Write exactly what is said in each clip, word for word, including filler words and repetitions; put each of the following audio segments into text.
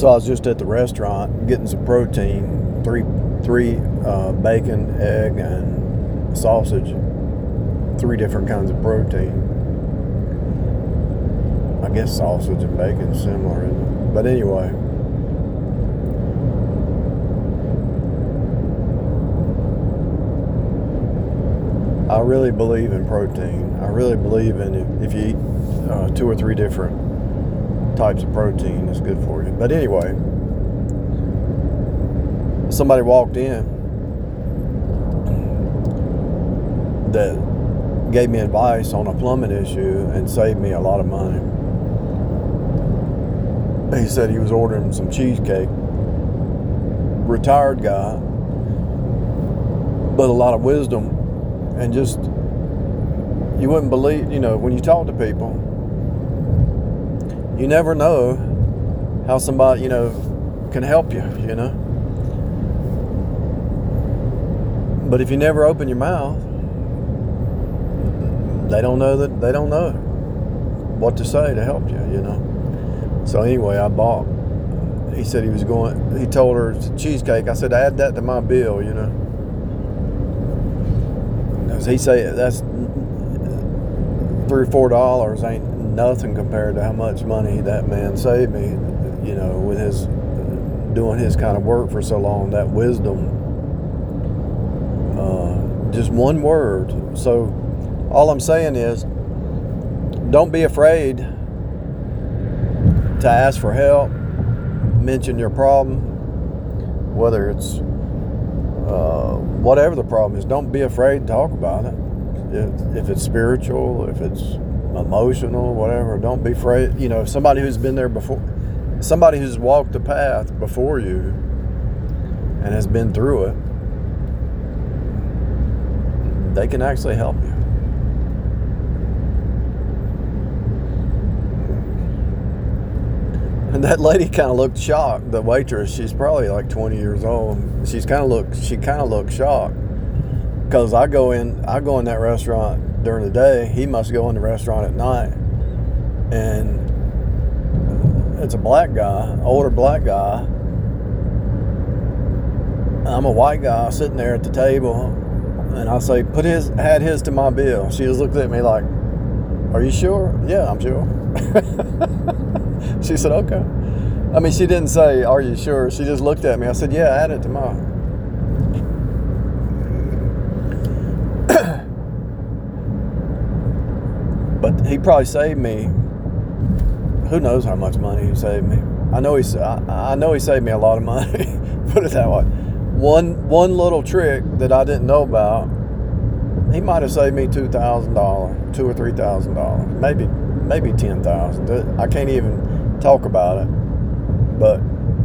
So I was just at the restaurant getting some protein, three three uh, bacon, egg, and sausage, three different kinds of protein. I guess sausage and bacon is similar, isn't it? But anyway, I really believe in protein. I really believe in it. If you eat uh, two or three different types of protein, it's good for you. But anyway, somebody walked in that gave me advice on a plumbing issue and saved me a lot of money. He said he was ordering some cheesecake. Retired guy, but a lot of wisdom, and just, you wouldn't believe, you know, when you talk to people, you never know how somebody, you know, can help you, you know. But if you never open your mouth, they don't know that they don't know what to say to help you, you know. So anyway, I bought. He said he was going. He told her it's a cheesecake. I said, add that to my bill, you know. Because he said that's three or four dollars ain't nothing compared to how much money that man saved me, you know, with his doing his kind of work for so long. That wisdom. Uh, just one word. So all I'm saying is, don't be afraid to ask for help, mention your problem, whether it's uh, whatever the problem is. Don't be afraid to talk about it. If, if it's spiritual, if it's emotional, whatever, don't be afraid. You know, if somebody who's been there before, somebody who's walked the path before you and has been through it, they can actually help you. And that lady kind of looked shocked. The waitress, she's probably like twenty years old. She's kind of looked. She kind of looked shocked because I go in. I go in that restaurant during the day. He must go in the restaurant at night. And it's a black guy, older black guy. I'm a white guy sitting there at the table, and I say, "Put his, add his to my bill." She just looked at me like, "Are you sure?" "Yeah, I'm sure." She said, "Okay." I mean, she didn't say, "Are you sure?" She just looked at me. I said, "Yeah, add it to mine." But he probably saved me. Who knows how much money he saved me? I know he. I, I know he saved me a lot of money. Put it that way. One one little trick that I didn't know about, he might have saved me two thousand dollars, two or three thousand dollars, maybe maybe ten thousand. I can't even talk about it, but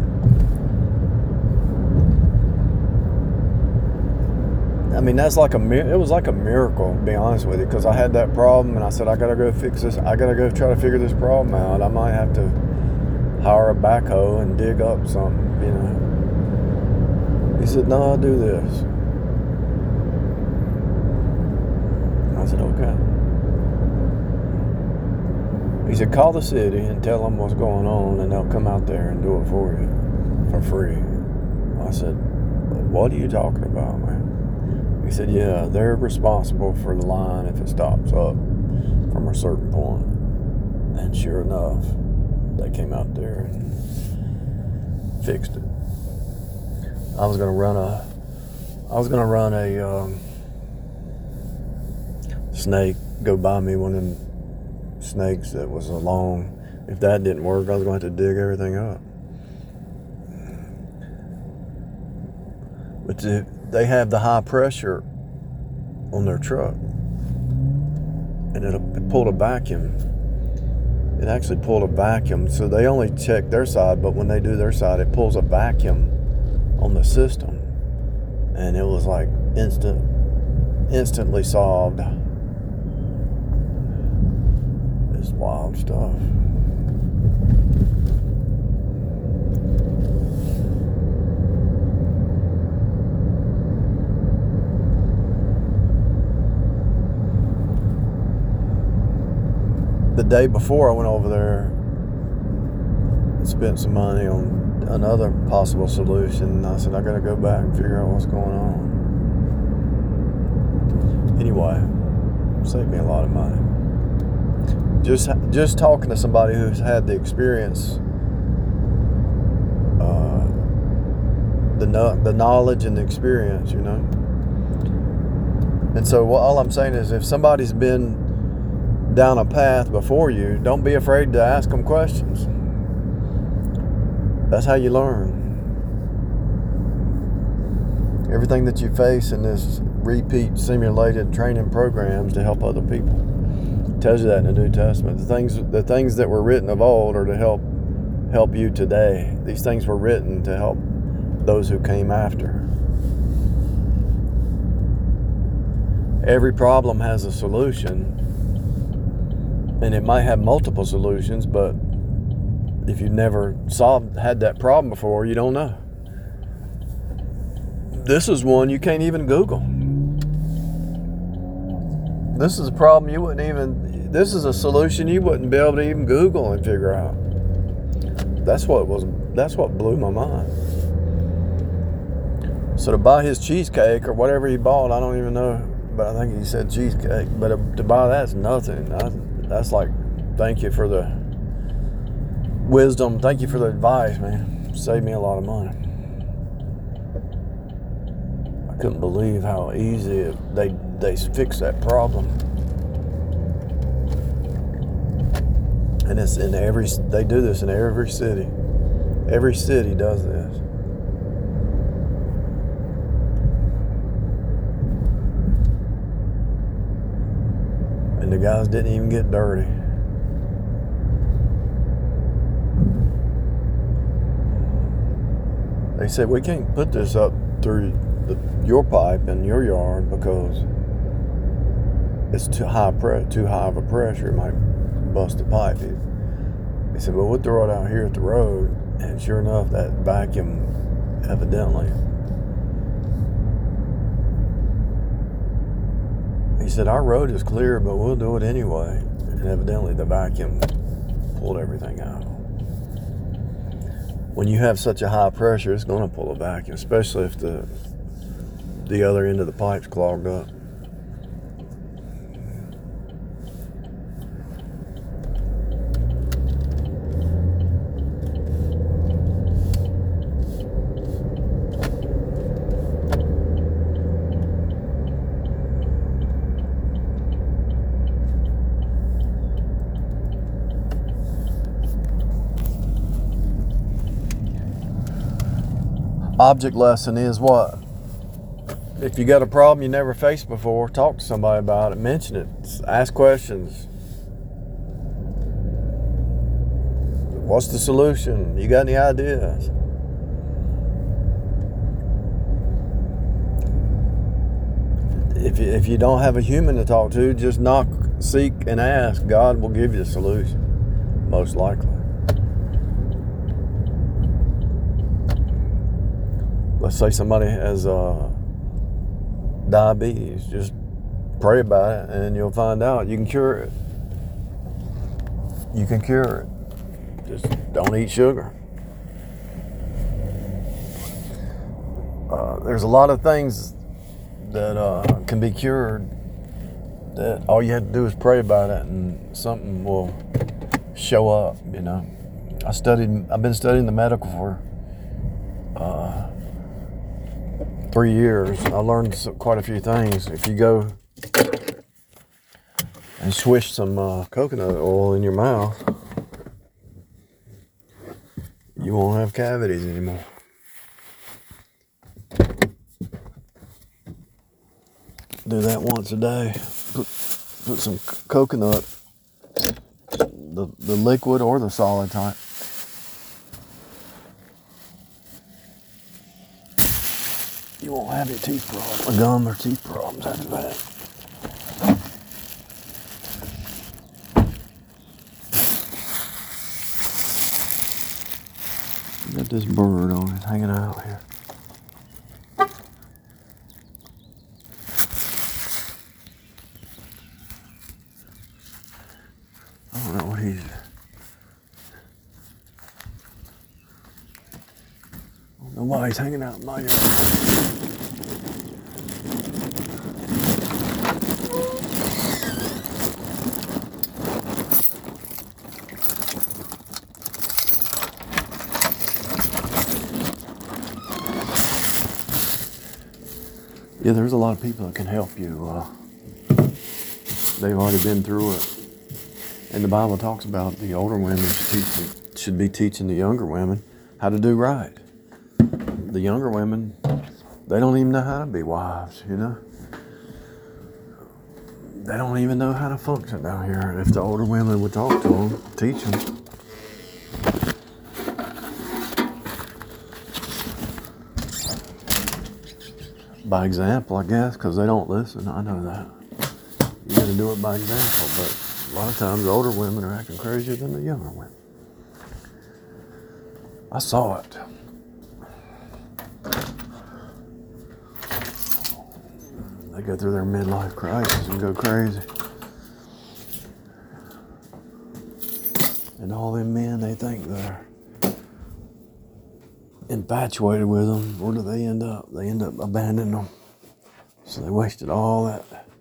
I mean, that's like a it was like a miracle, to be honest with you, because I had that problem and I said, I gotta go fix this. I gotta go try to figure this problem out. I might have to hire a backhoe and dig up something, you know. He said, "No, I'll do this." I said, "Okay." He said, "Call the city and tell them what's going on, and they'll come out there and do it for you for free." I said, "What are you talking about, man?" He said, "Yeah, they're responsible for the line if it stops up from a certain point." And sure enough, they came out there and fixed it. I was gonna run a, I was gonna run a um, snake, go buy me one of them snakes that was a long. If that didn't work, I was going to have to dig everything up. But the, they have the high pressure on their truck, and it, it pulled a vacuum. It actually pulled a vacuum, so they only check their side, but when they do their side, it pulls a vacuum on the system, and it was like instant, instantly solved. It's wild stuff. The day before I went over there, spent some money on another possible solution. And I said, I got to go back and figure out what's going on. Anyway, saved me a lot of money. Just, just talking to somebody who's had the experience, uh, the no, the knowledge and the experience, you know. And so what, all I'm saying is, if somebody's been down a path before you, don't be afraid to ask them questions. That's how you learn. Everything that you face in this repeat simulated training programs to help other people. It tells you that in the New Testament. The things, the things that were written of old are to help help you today. These things were written to help those who came after. Every problem has a solution, and it might have multiple solutions, but if you've never solved, had that problem before, you don't know. This is one you can't even Google. This is a problem you wouldn't even, this is a solution you wouldn't be able to even Google and figure out. That's what was, that's what blew my mind. So to buy his cheesecake or whatever he bought, I don't even know, but I think he said cheesecake, but to buy that's nothing. I, that's like, thank you for the wisdom, thank you for the advice, man. Saved me a lot of money. I couldn't believe how easy it, they they fixed that problem. And it's in every, they do this in every city. Every city does this. And the guys didn't even get dirty. They said, we can't put this up through the, your pipe in your yard because it's too high pre- too high of a pressure. It might bust the pipe. He, he said, well, we'll throw it out here at the road. And sure enough, that vacuum evidently. He said, our road is clear, but we'll do it anyway. And evidently the vacuum pulled everything out. When you have such a high pressure, it's going to pull a vacuum, especially if the the other end of the pipe's clogged up. Object lesson is what? If you got a problem you never faced before, talk to somebody about it, mention it, ask questions. What's the solution? You got any ideas? If you, if you don't have a human to talk to, just knock, seek, and ask. God will give you the solution, most likely. Let's say somebody has uh, diabetes. Just pray about it and you'll find out. You can cure it. You can cure it. Just don't eat sugar. Uh, there's a lot of things that uh, can be cured that all you have to do is pray about it and something will show up, you know. I studied, I've been studying the medical for uh, three years. I learned quite a few things. If you go and swish some uh, coconut oil in your mouth, you won't have cavities anymore. Do that once a day. Put, put some coconut, the, the liquid or the solid type. You won't have your teeth problems, or gum or teeth problems after that. Got this bird on it, hanging out here. I don't know what he's... Nobody's hanging out in my yard. Yeah, there's a lot of people that can help you. Uh, they've already been through it. And the Bible talks about the older women should, teach, should be teaching the younger women how to do right. The younger women, they don't even know how to be wives, you know? They don't even know how to function down here. And if the older women would talk to them, teach them. By example, I guess, because they don't listen. I know that. You got to do it by example, but a lot of times the older women are acting crazier than the younger women. I saw it. They go through their midlife crisis and go crazy. And all them men, they think they're infatuated with them. Where do they end up? They end up abandoning them. So they wasted all that.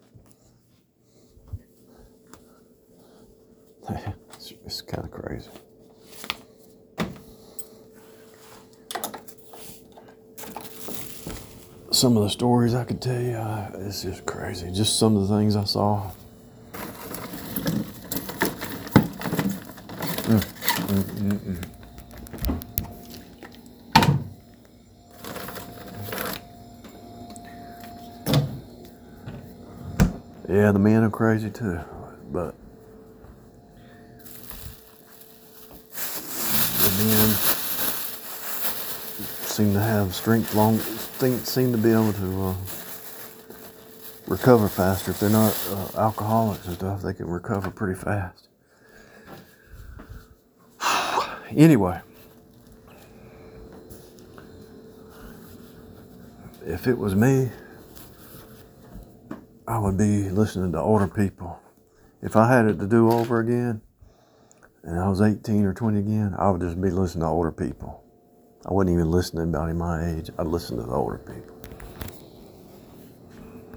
It's, it's kind of crazy. Some of the stories I could tell you, uh, it's just crazy. Just some of the things I saw. Mm, mm, mm, mm. Yeah, the men are crazy too, but the men seem to have strength long, seem to be able to uh, recover faster. If they're not uh, alcoholics and stuff, they can recover pretty fast. Anyway, if it was me, I would be listening to older people. If I had it to do over again, and I was eighteen or twenty again, I would just be listening to older people. I wouldn't even listen to anybody my age. I'd listen to the older people.